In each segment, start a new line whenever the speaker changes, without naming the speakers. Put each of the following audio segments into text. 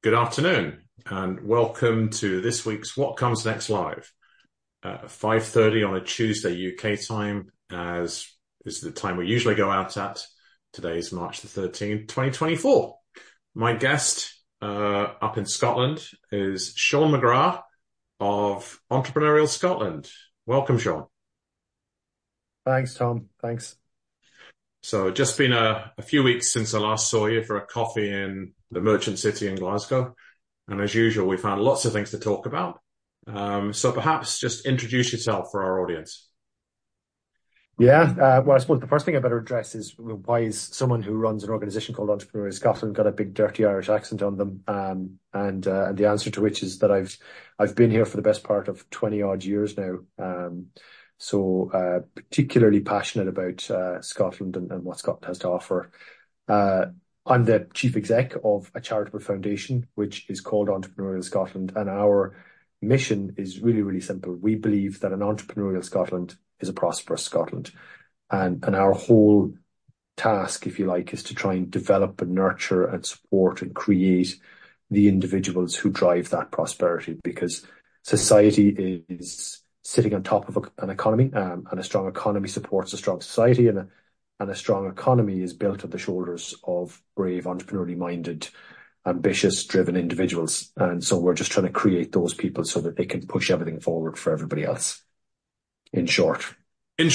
Good afternoon, and welcome to this week's What Comes Next Live. 5:30 on a Tuesday UK time, as is the time we usually go out at. Today is March the 13th, 2024. My guest up in Scotland is Sean McGrath of Entrepreneurial Scotland. Welcome, Sean.
Thanks, Tom. Thanks.
So just been a few weeks since I last saw you for a coffee in the Merchant City in Glasgow. And as usual, we found lots of things to talk about. So perhaps just introduce yourself for our audience.
Well, I suppose the first thing I better address is why is someone who runs an organization called Entrepreneurial Scotland got a big dirty Irish accent on them? And the answer to which is that I've been here for the best part of 20 odd years now. So particularly passionate about Scotland and what Scotland has to offer. I'm the chief exec of a charitable foundation, which is called Entrepreneurial Scotland. And our mission is really, really simple. We believe that an entrepreneurial Scotland is a prosperous Scotland. And our whole task, if you like, is to try and develop and nurture and support and create the individuals who drive that prosperity, because society is sitting on top of an economy, and a strong economy supports a strong society, and a strong economy is built on the shoulders of brave, entrepreneurially minded, ambitious, driven individuals. And so we're just trying to create those people so that they can push everything forward for everybody else. In short.
And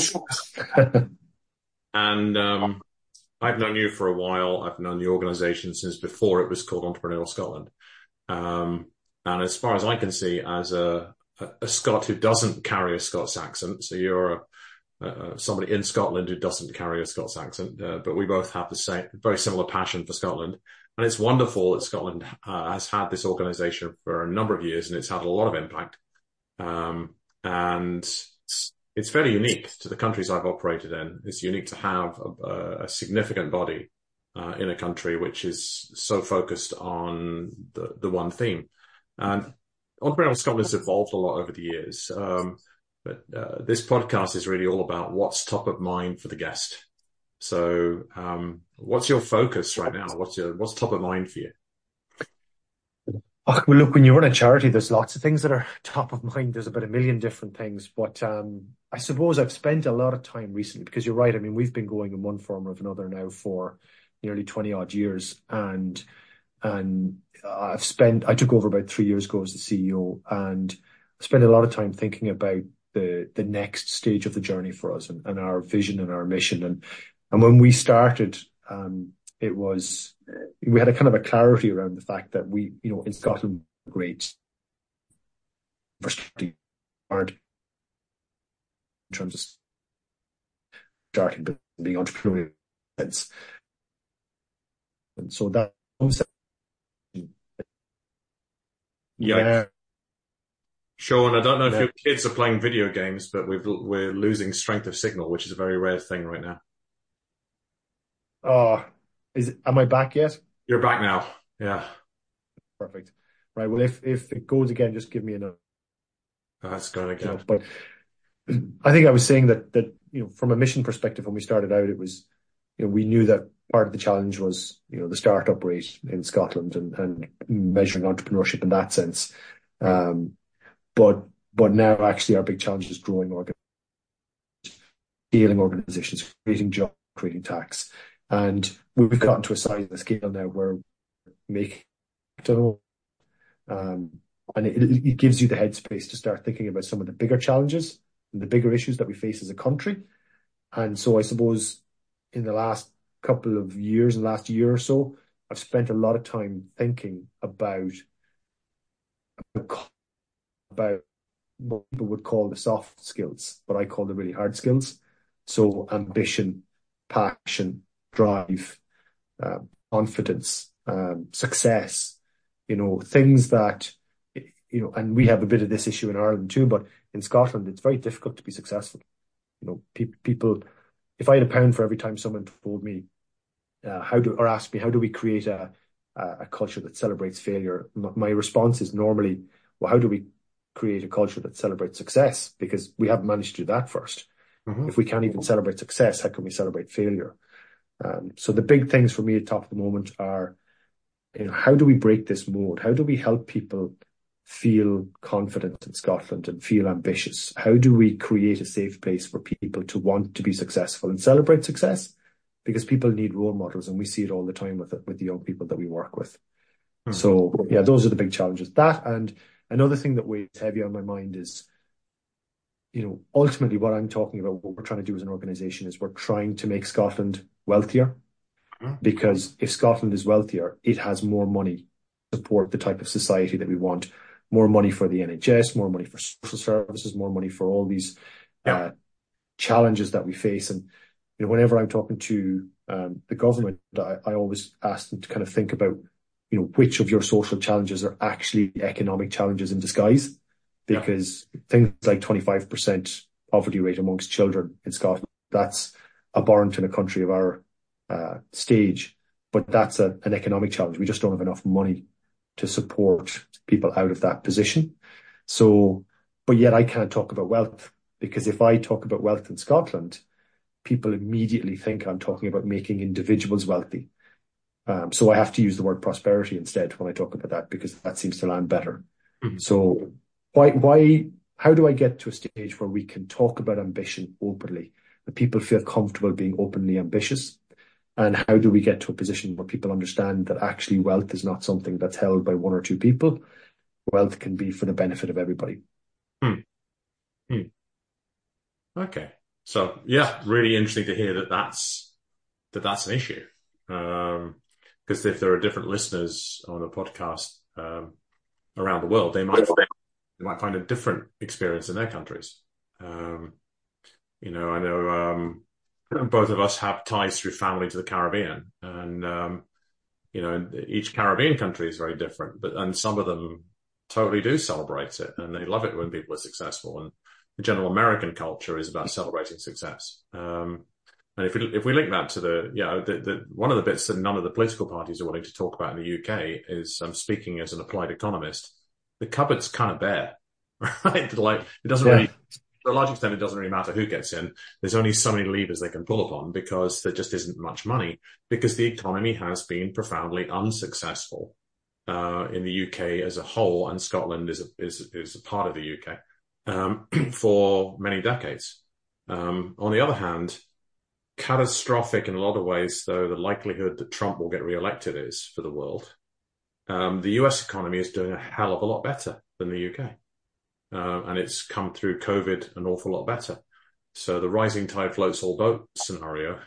I've known you for a while. I've known the organization since before it was called Entrepreneurial Scotland. And as far as I can see, as a Scot who doesn't carry a Scots accent, so you're somebody in Scotland who doesn't carry a Scots accent, but we both have the same, very similar passion for Scotland. And it's wonderful that Scotland has had this organization for a number of years, and it's had a lot of impact. And it's fairly unique to the countries I've operated in. It's unique to have a significant body in a country which is so focused on the one theme. And Entrepreneurial Scotland has evolved a lot over the years. But this podcast is really all about what's top of mind for the guest. So what's your focus right now? What's top of mind for you?
Oh, well, look, when you run a charity, there's lots of things that are top of mind. There's about a million different things. But I suppose I've spent a lot of time recently, because you're right. I mean, we've been going in one form or another now for nearly 20 odd years. And I took over about 3 years ago as the CEO, and I spent a lot of time thinking about the next stage of the journey for us and our vision and our mission. And when we started, we had a kind of a clarity around the fact that we, in Scotland, great for hard in terms of starting but being entrepreneurial. And so that
yeah. Sean, I don't know if your kids are playing video games, but we're losing strength of signal, which is a very rare thing right now.
Am I back yet?
You're back now. Yeah.
Perfect. Right. Well, if it goes again, just give me a note.
That's going again.
But I think I was saying that from a mission perspective, when we started out, it was, we knew that part of the challenge was, the startup rate in Scotland and measuring entrepreneurship in that sense. But now actually our big challenge is growing scaling organizations, creating jobs, creating tax. And we've gotten to a size and a scale now where making and it gives you the headspace to start thinking about some of the bigger challenges and the bigger issues that we face as a country. And so I suppose in the last couple of years, in the last year or so, I've spent a lot of time thinking about what people would call the soft skills, but I call the really hard skills. So ambition, passion, drive, confidence, success, things that, and we have a bit of this issue in Ireland too, but in Scotland, it's very difficult to be successful. People, if I had £1 for every time someone told me, asked me, how do we create a culture that celebrates failure? My response is normally, well, how do we create a culture that celebrates success? Because we haven't managed to do that first. Mm-hmm. If we can't even celebrate success, how can we celebrate failure? So the big things for me at top of the moment are, how do we break this mold? How do we help people feel confident in Scotland and feel ambitious? How do we create a safe place for people to want to be successful and celebrate success? Because people need role models, and we see it all the time with the young people that we work with. So yeah, those are the big challenges. That, and another thing that weighs heavy on my mind is, ultimately what I'm talking about, what we're trying to do as an organization is we're trying to make Scotland wealthier, because if Scotland is wealthier, it has more money to support the type of society that we want, more money for the NHS, more money for social services, more money for all these challenges that we face. And whenever I'm talking to the government, I always ask them to kind of think about, which of your social challenges are actually economic challenges in disguise, because things like 25% poverty rate amongst children in Scotland, that's abhorrent in a country of our stage, but that's an economic challenge. We just don't have enough money to support people out of that position. So, but yet I can't talk about wealth, because if I talk about wealth in Scotland, people immediately think I'm talking about making individuals wealthy. So I have to use the word prosperity instead when I talk about that, because that seems to land better. So how do I get to a stage where we can talk about ambition openly, that people feel comfortable being openly ambitious? And how do we get to a position where people understand that actually wealth is not something that's held by one or two people? Wealth can be for the benefit of everybody.
Okay. So yeah, really interesting to hear that that's an issue. Because if there are different listeners on the podcast around the world, they might find a different experience in their countries. I know both of us have ties through family to the Caribbean, and each Caribbean country is very different, and some of them totally do celebrate it, and they love it when people are successful. And the general American culture is about celebrating success. And if we link that to the one of the bits that none of the political parties are willing to talk about in the UK is, I'm speaking as an applied economist, the cupboard's kind of bare, right? Like, it doesn't really, to a large extent, it doesn't really matter who gets in. There's only so many levers they can pull upon, because there just isn't much money, because the economy has been profoundly unsuccessful in the UK as a whole, and Scotland is a part of the UK for many decades. On the other hand, catastrophic in a lot of ways, though the likelihood that Trump will get re-elected is for the world, the US economy is doing a hell of a lot better than the UK. And it's come through COVID an awful lot better. So the rising tide floats all boats scenario,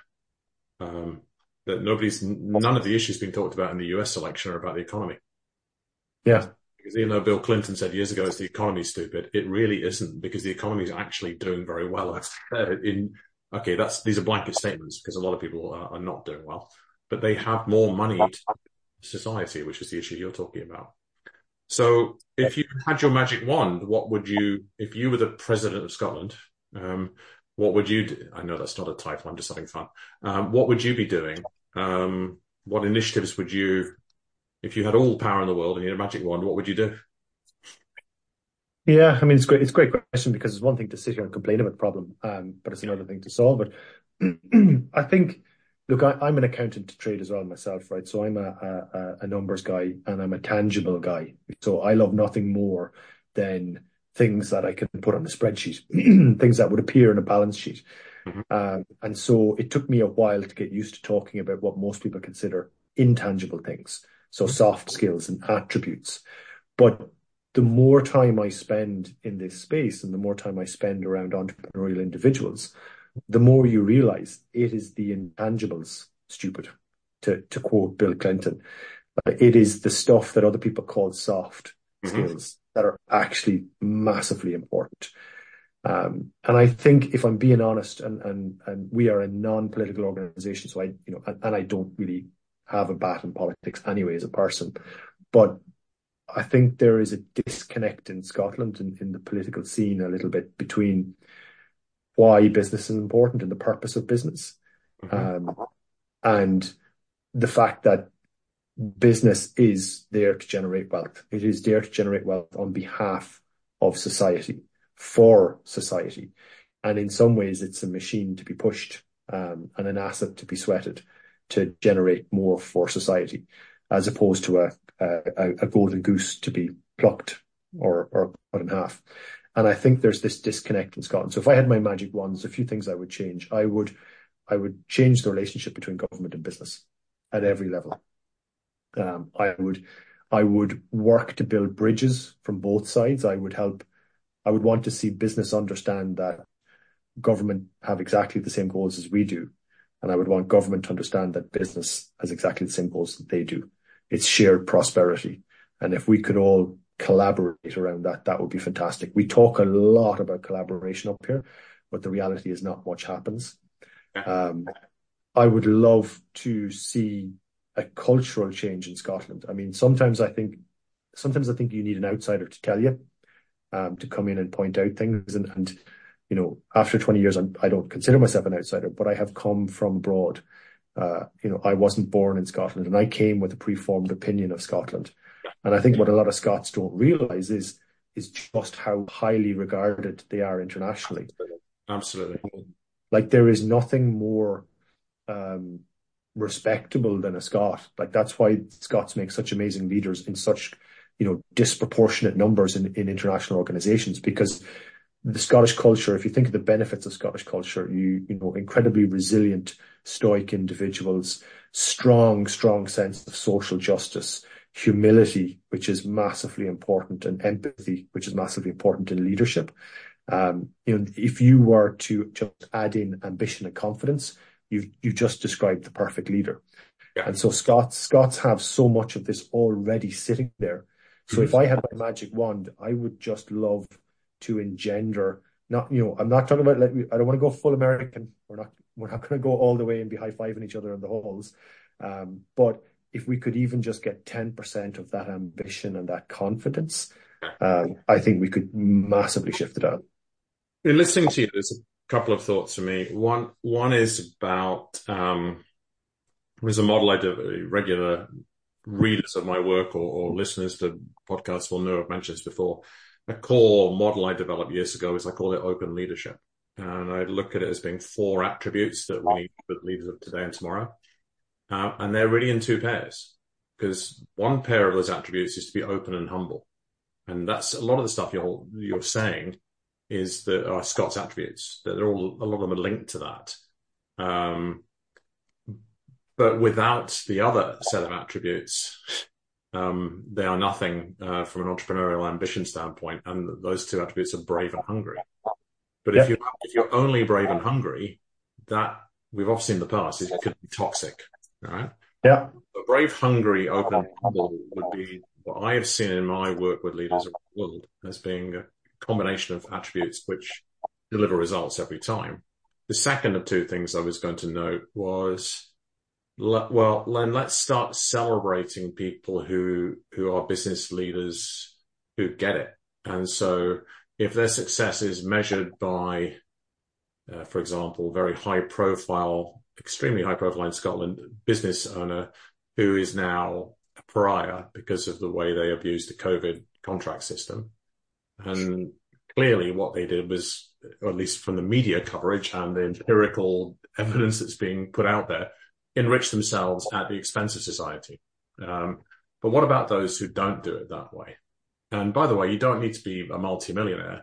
that none of the issues being talked about in the US election are about the economy.
Yeah.
Because even though Bill Clinton said years ago it's the economy's stupid, it really isn't, because the economy is actually doing very well. These are blanket statements, because a lot of people are not doing well, but they have more money to society, which is the issue you're talking about. So if you had your magic wand, if you were the president of Scotland, what would you do? I know that's not a title, I'm just having fun. What would you be doing? What initiatives would you, if you had all the power in the world and you had a magic wand, what would you do?
Yeah, I mean, it's great. It's a great question, because it's one thing to sit here and complain about the problem, but it's another thing to solve it. I think, look, I'm an accountant to trade as well myself, right? So I'm a numbers guy, and I'm a tangible guy. So I love nothing more than things that I can put on a spreadsheet, things that would appear in a balance sheet. And so it took me a while to get used to talking about what most people consider intangible things. So soft skills and attributes. But the more time I spend in this space, and the more time I spend around entrepreneurial individuals, the more you realize it is the intangibles, stupid, to quote Bill Clinton. It is the stuff that other people call soft skills that are actually massively important. And I think, if I'm being honest, and we are a non-political organization, so I don't really have a bat in politics anyway as a person, but I think there is a disconnect in Scotland in the political scene a little bit between why business is important and the purpose of business, and the fact that business is there to generate wealth. It is there to generate wealth on behalf of society, for society. And in some ways, it's a machine to be pushed, and an asset to be sweated to generate more for society. as opposed to a golden goose to be plucked or cut in half. And I think there's this disconnect in Scotland. So if I had my magic wand, there's a few things I would change. I would change the relationship between government and business at every level. I would work to build bridges from both sides. I would want to see business understand that government have exactly the same goals as we do. And I would want government to understand that business has exactly the same goals that they do. It's shared prosperity. And if we could all collaborate around that, that would be fantastic. We talk a lot about collaboration up here, but the reality is not much happens. I would love to see a cultural change in Scotland. I mean, sometimes I think you need an outsider to tell you, to come in and point out things. And you know, after 20 years, I don't consider myself an outsider, but I have come from abroad. I wasn't born in Scotland, and I came with a preformed opinion of Scotland. And I think what a lot of Scots don't realize is just how highly regarded they are internationally.
Absolutely.
Like, there is nothing more respectable than a Scot. Like, that's why Scots make such amazing leaders in such, disproportionate numbers in international organizations, because the Scottish culture, if you think of the benefits of Scottish culture, incredibly resilient, stoic individuals, strong sense of social justice, humility, which is massively important, and empathy, which is massively important in leadership. If you were to just add in ambition and confidence, you just described the perfect leader. Yeah. And so Scots have so much of this already sitting there. So if I had my magic wand, I would just love to engender, I'm not talking about, I don't want to go full American. We're not going to go all the way and be high-fiving each other in the halls. But if we could even just get 10% of that ambition and that confidence, I think we could massively shift it out.
In listening to you, there's a couple of thoughts for me. One is about, there's a model I do, regular readers of my work or listeners to podcasts will know I've mentioned this before. A core model I developed years ago is I call it open leadership. And I look at it as being 4 attributes that we need for leaders of today and tomorrow. And they're really in 2 pairs, because one pair of those attributes is to be open and humble. And that's a lot of the stuff you're saying is that are Scott's attributes, that a lot of them are linked to that. But without the other set of attributes, they are nothing from an entrepreneurial ambition standpoint. And those 2 attributes are brave and hungry. But if you're only brave and hungry, that we've often seen in the past, it could be toxic, right?
Yeah.
But brave, hungry, open, and humble would be what I have seen in my work with leaders around the world as being a combination of attributes which deliver results every time. The second of 2 things I was going to note was, well, then let's start celebrating people who are business leaders who get it. And so if their success is measured by, for example, very high profile, extremely high profile in Scotland, business owner who is now a pariah because of the way they abused the COVID contract system. And clearly what they did was, or at least from the media coverage and the empirical evidence that's being put out there, enrich themselves at the expense of society. But what about those who don't do it that way? And by the way, you don't need to be a multimillionaire.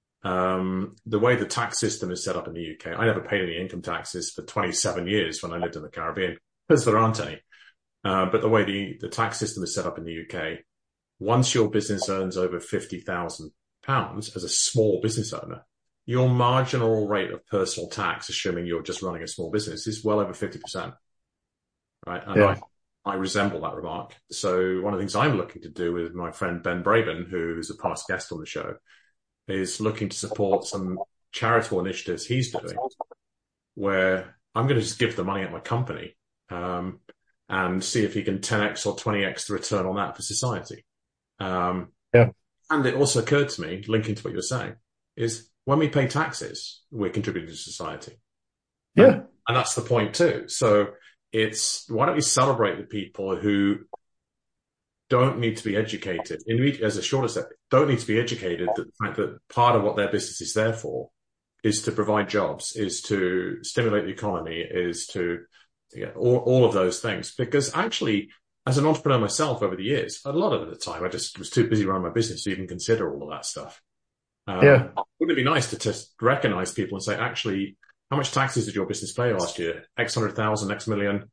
The way the tax system is set up in the UK, I never paid any income taxes for 27 years when I lived in the Caribbean, because there aren't any. But the way the tax system is set up in the UK, once your business earns over £50,000 as a small business owner, your marginal rate of personal tax, assuming you're just running a small business, is well over 50%. Right. And yeah. I resemble that remark. So one of the things I'm looking to do with my friend Ben Braben, who's a past guest on the show, is looking to support some charitable initiatives he's doing where I'm going to just give the money at my company and see if he can 10x or 20x the return on that for society. And it also occurred to me, linking to what you're saying, is when we pay taxes, we're contributing to society.
Yeah.
And that's the point too. So it's, why don't we celebrate the people who don't need to be educated, as a shorter step, don't need to be educated, that the fact that part of what their business is there for is to provide jobs, is to stimulate the economy, is to all of those things. Because actually, as an entrepreneur myself over the years, a lot of the time I just was too busy running my business to even consider all of that stuff.
Yeah.
Wouldn't it be nice to just recognize people and say, actually, how much taxes did your business pay last year? X 100,000, X million.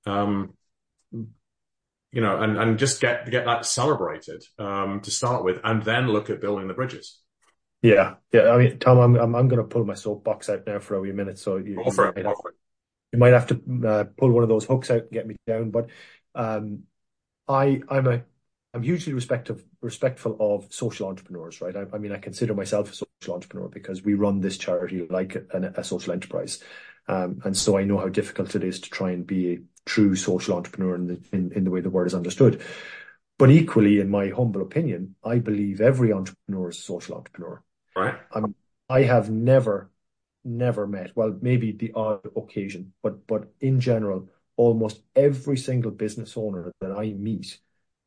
And just get that celebrated, to start with, and then look at building the bridges.
Yeah. Yeah. I mean, Tom, I'm going to pull my soapbox out now for a wee minute. So you might have to pull one of those hooks out and get me down. But I'm hugely respectful of social entrepreneurs, right? I mean, I consider myself a social entrepreneur because we run this charity like a social enterprise, and so I know how difficult it is to try and be a true social entrepreneur in the way the word is understood. But equally, in my humble opinion, I believe every entrepreneur is a social entrepreneur.
Right.
I have never met, well, maybe the odd occasion, but in general, almost every single business owner that I meet,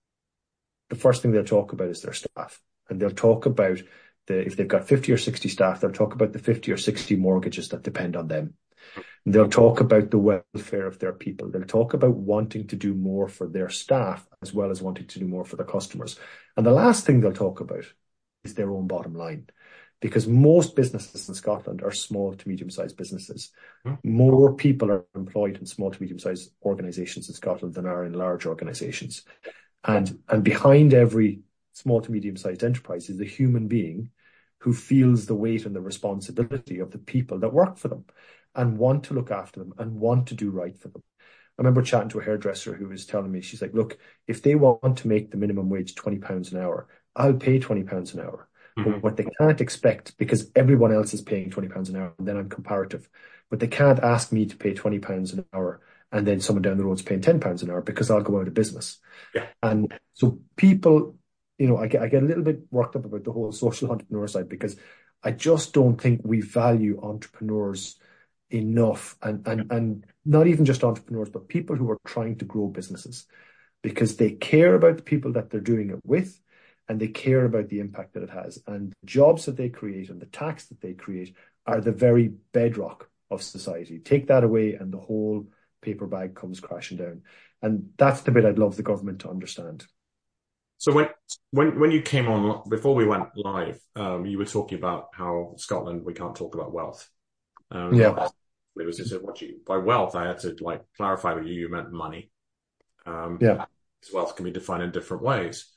the first thing they'll talk about is their staff. And they'll talk about if they've got 50 or 60 staff, they'll talk about the 50 or 60 mortgages that depend on them. And they'll talk about the welfare of their people. They'll talk about wanting to do more for their staff as well as wanting to do more for their customers. And the last thing they'll talk about is their own bottom line. Because most businesses in Scotland are small to medium-sized businesses. More people are employed in small to medium-sized organisations in Scotland than are in large organisations. And behind every small to medium-sized enterprise is the human being who feels the weight and the responsibility of the people that work for them and want to look after them and want to do right for them. I remember chatting to a hairdresser who was telling me, she's like, look, if they want to make the minimum wage £20 an hour, I'll pay £20 an hour. But what they can't expect, because everyone else is paying £20 an hour, and then I'm comparative, but they can't ask me to pay £20 an hour and then someone down the road's paying £10 an hour because I'll go out of business.
Yeah.
And so people, I get a little bit worked up about the whole social entrepreneur side because I just don't think we value entrepreneurs enough, and not even just entrepreneurs, but people who are trying to grow businesses, because they care about the people that they're doing it with. And they care about the impact that it has. And the jobs that they create and the tax that they create are the very bedrock of society. Take that away and the whole paper bag comes crashing down. And that's the bit I'd love the government to understand.
So when you came on, before we went live, you were talking about how Scotland, we can't talk about wealth.
Yeah.
It was just, by wealth, I had to clarify with you meant money.
Yeah.
Because wealth can be defined in different ways.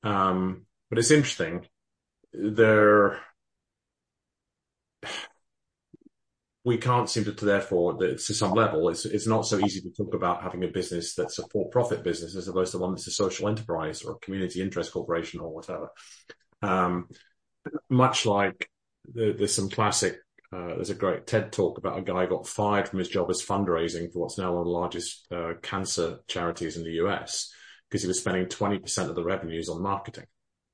But it's interesting. We can't seem to therefore, to some level, it's not so easy to talk about having a business that's a for-profit business as opposed to one that's a social enterprise or a community interest corporation or whatever. Much like there's some classic, there's a great TED talk about a guy who got fired from his job as fundraising for what's now one of the largest cancer charities in the US. Because he was spending 20% of the revenues on marketing.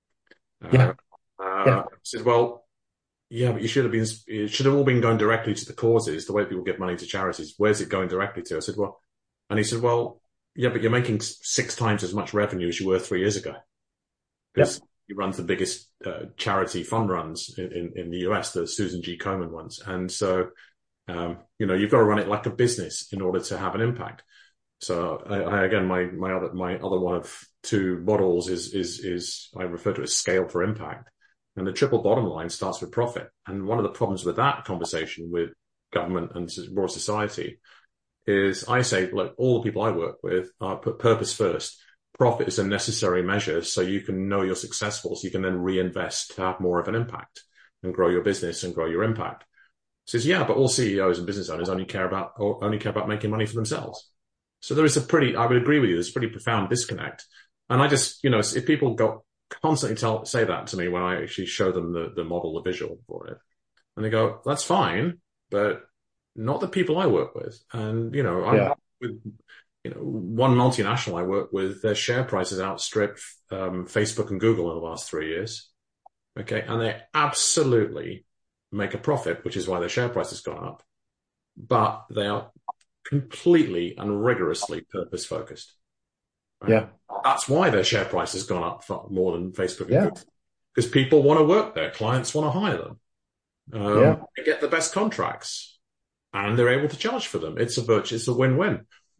I said, well, yeah, but it should have all been going directly to the causes, the way people give money to charities. Where's it going directly to? I said, well, and he said, well, yeah, but you're making 6 times as much revenue as you were 3 years ago. Because he runs the biggest charity fund runs in the US, the Susan G. Komen ones. And so, you've got to run it like a business in order to have an impact. So I again, my other one of 2 models is I refer to as scale for impact, and the triple bottom line starts with profit. And one of the problems with that conversation with government and broad society is I say, look, all the people I work with put purpose first. Profit is a necessary measure so you can know you're successful, so you can then reinvest to have more of an impact and grow your business and grow your impact. Says, yeah, but all CEOs and business owners only care about making money for themselves. So there is I would agree with you, there's a pretty profound disconnect. And I just, if people constantly say that to me when I actually show them the model, the visual for it, and they go, that's fine, but not the people I work with. And, I'm with, one multinational I work with, their share prices outstripped Facebook and Google in the last 3 years. Okay. And they absolutely make a profit, which is why their share price has gone up. But they are completely and rigorously purpose focused. Right? Yeah. That's why their share price has gone up more than Facebook and Google. Because people want to work there. Clients want to hire them. They get the best contracts and they're able to charge for them. It's a win-win.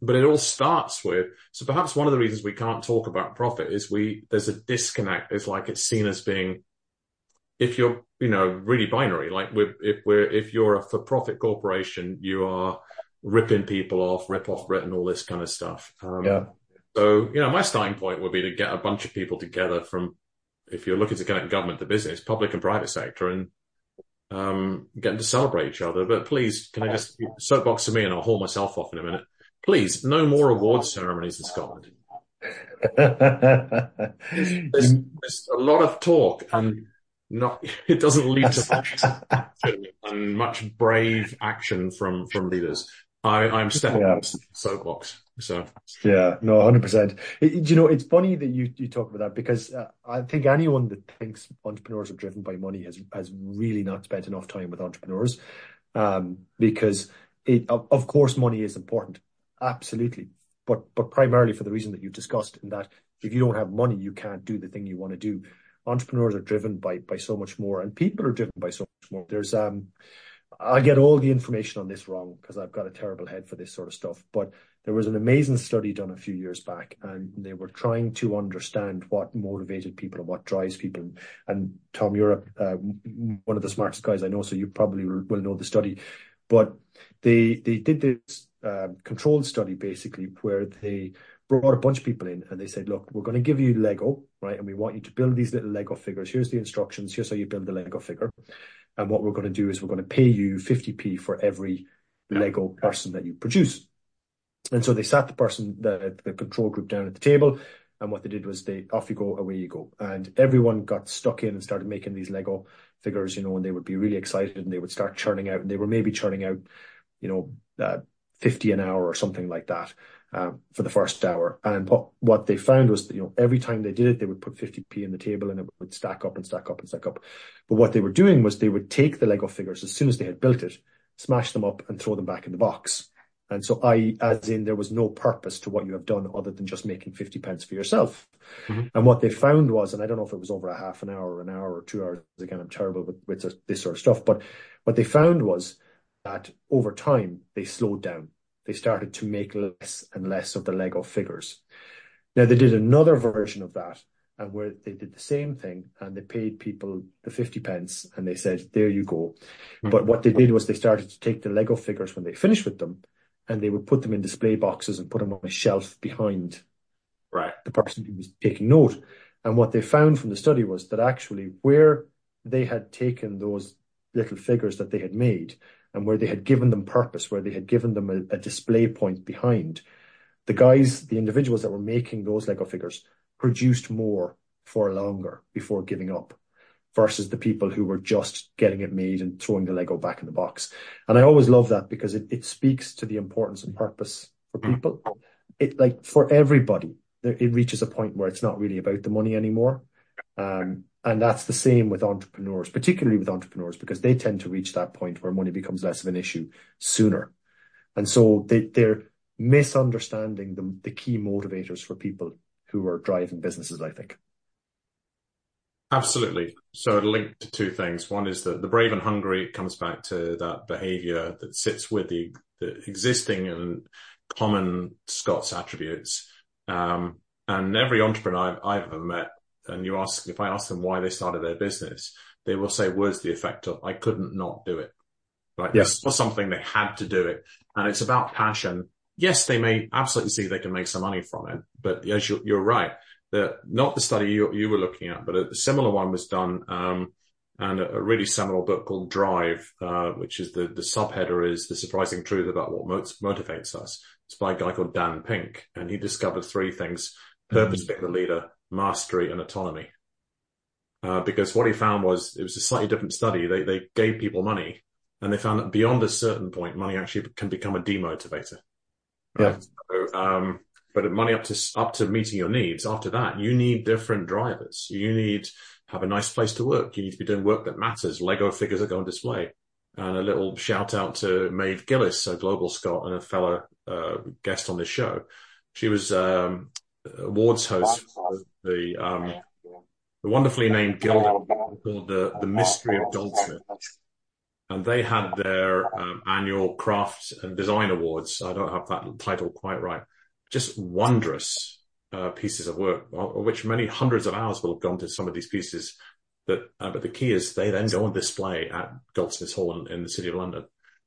But it all starts with, so perhaps one of the reasons we can't talk about profit is there's a disconnect. It's like it's seen as being, if you're, really binary, like if you're a for-profit corporation, you are ripping people off, rip off Britain, all this kind of stuff.
Yeah.
So, my starting point would be to get a bunch of people together from, if you're looking to connect government to business, public and private sector, and get them to celebrate each other. But please, can I just soapbox to me, and I'll haul myself off in a minute. Please, no more awards ceremonies in Scotland. There's a lot of talk, and it doesn't lead to much action and much brave action from leaders. I'm stepping on the soapbox. So
yeah, no, 100%. It's funny that you talk about that, because I think anyone that thinks entrepreneurs are driven by money has really not spent enough time with entrepreneurs, because of course money is important, absolutely, but primarily for the reason that you've discussed, in that if you don't have money, you can't do the thing you want to do. Entrepreneurs are driven by so much more, and people are driven by so much more. There's I get all the information on this wrong because I've got a terrible head for this sort of stuff. But there was an amazing study done a few years back, and they were trying to understand what motivated people and what drives people. And Tom, you're one of the smartest guys I know, so you probably will know the study. But they did this controlled study, basically, where they brought a bunch of people in and they said, look, we're going to give you Lego, right? And we want you to build these little Lego figures. Here's the instructions. Here's how you build the Lego figure. And what we're going to do is we're going to pay you 50p for every Lego person that you produce. And so they sat the control group down at the table. And what they did was off you go, away you go. And everyone got stuck in and started making these Lego figures, and they would be really excited and they would start churning out. And they were maybe churning out, 50 an hour or something like that. For the first hour. And what they found was that, every time they did it, they would put 50p in the table and it would stack up and stack up and stack up. But what they were doing was they would take the Lego figures as soon as they had built it, smash them up and throw them back in the box. And so there was no purpose to what you have done other than just making 50 pence for yourself. Mm-hmm. And what they found was, and I don't know if it was over a half an hour or an hour or 2 hours, again, I'm terrible with this sort of stuff, but what they found was that over time, they slowed down. They started to make less and less of the Lego figures. Now, they did another version of that, and where they did the same thing, and they paid people the 50 pence, and they said, there you go. Mm-hmm. But what they did was they started to take the Lego figures when they finished with them, and they would put them in display boxes and put them on a shelf behind the person who was taking note. And what they found from the study was that actually where they had taken those little figures that they had made, and where they had given them purpose, where they had given them a display point behind, the individuals that were making those Lego figures produced more for longer before giving up, versus the people who were just getting it made and throwing the Lego back in the box. And I always love that, because it speaks to the importance and purpose for people. For everybody, it reaches a point where it's not really about the money anymore. And that's the same with entrepreneurs, particularly with entrepreneurs, because they tend to reach that point where money becomes less of an issue sooner. And so they're misunderstanding the key motivators for people who are driving businesses, I think.
Absolutely. So linked to two things. One is that the brave and hungry comes back to that behavior that sits with the existing and common Scots attributes. And every entrepreneur I've ever met, and if I ask them why they started their business, they will say words to the effect of, I couldn't not do it. Right? Yes. This was something they had to do it. And it's about passion. Yes, they may absolutely see they can make some money from it. But as you're right, not the study you were looking at, but a similar one was done, and a really seminal book called Drive, which is the subheader is The Surprising Truth About What Motivates Us. It's by a guy called Dan Pink. And he discovered three things: purpose being the leader, mastery, and autonomy. Because what he found was, it was a slightly different study. They gave people money, and they found that beyond a certain point, money actually can become a demotivator. Right? Yeah. So, but money up to meeting your needs. After that, you need different drivers. You need to have a nice place to work. You need to be doing work that matters. Lego figures that go on display. And a little shout out to Maeve Gillis, a global Scot and a fellow guest on this show. She was awards host for the wonderfully named guild called the Mystery of Goldsmith. and they had their annual craft and design awards. I don't have that title quite right. Just wondrous pieces of work, of which many hundreds of hours will have gone to some of these pieces. But the key is they then go on display at Goldsmiths Hall in the City of London.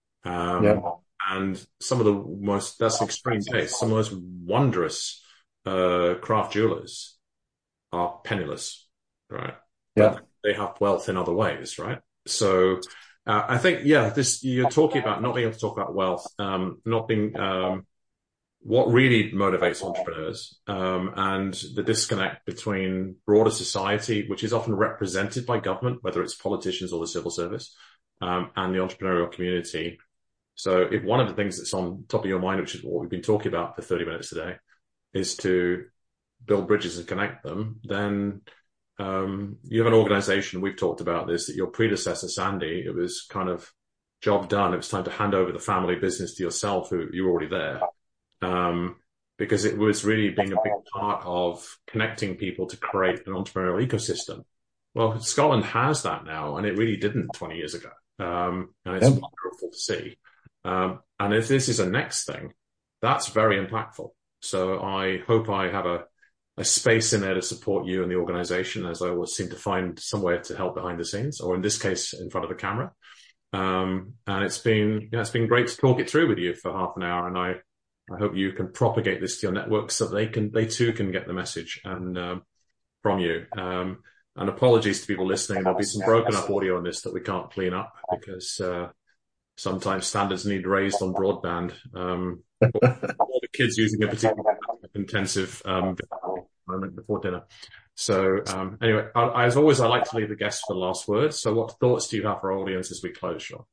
And some of the most, that's an extreme case, some of the most wondrous craft jewelers are penniless, right?
Yeah.
But they have wealth in other ways, right? So I think, you're talking about not being able to talk about wealth, not being, what really motivates entrepreneurs, and the disconnect between broader society, which is often represented by government, whether it's politicians or the civil service, and the entrepreneurial community. So if one of the things that's on top of your mind, which is what we've been talking about for 30 minutes today, is to build bridges and connect them, then you have an organization, we've talked about this, that your predecessor, Sandy, it was kind of job done. It was time to hand over the family business to yourself, who you were already there, because it was really being a big part of connecting people to create an entrepreneurial ecosystem. Well, Scotland has that now, and it really didn't 20 years ago. And it's wonderful to see. And if this is a next thing, that's very impactful. So I hope I have a space in there to support you and the organization, as I always seem to find somewhere to help behind the scenes, or in this case, in front of the camera. And it's been great to talk it through with you for half an hour. And I hope you can propagate this to your network so they too can get the message and, from you. And apologies to people listening. There'll be some broken up audio on this that we can't clean up because, sometimes standards need raised on broadband. All the kids using a particularly intensive moment before dinner. So anyway, as always, I like to leave the guests for the last word. So what thoughts do you have for our audience as we close, Sean?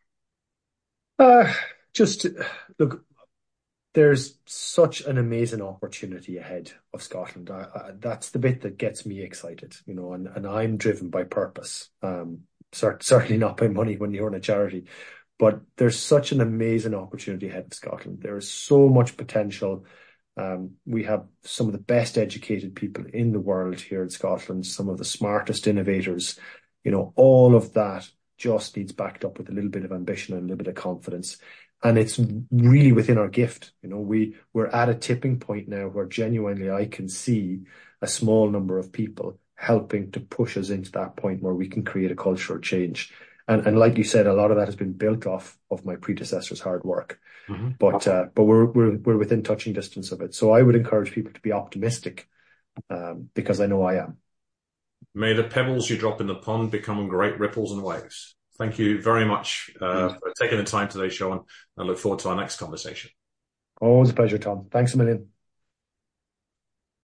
Just look, there's such an amazing opportunity ahead of Scotland. That's the bit that gets me excited, and I'm driven by purpose. Certainly not by money when you run a charity. But there's such an amazing opportunity ahead of Scotland. There is so much potential. We have some of the best educated people in the world here in Scotland, some of the smartest innovators. All of that just needs backed up with a little bit of ambition and a little bit of confidence. And it's really within our gift. We're at a tipping point now where genuinely I can see a small number of people helping to push us into that point where we can create a cultural change. And like you said, a lot of that has been built off of my predecessor's hard work. Mm-hmm. But we're within touching distance of it. So I would encourage people to be optimistic, because I know I am.
May the pebbles you drop in the pond become great ripples and waves. Thank you very much for taking the time today, Sean. I look forward to our next conversation.
Always a pleasure, Tom. Thanks a million.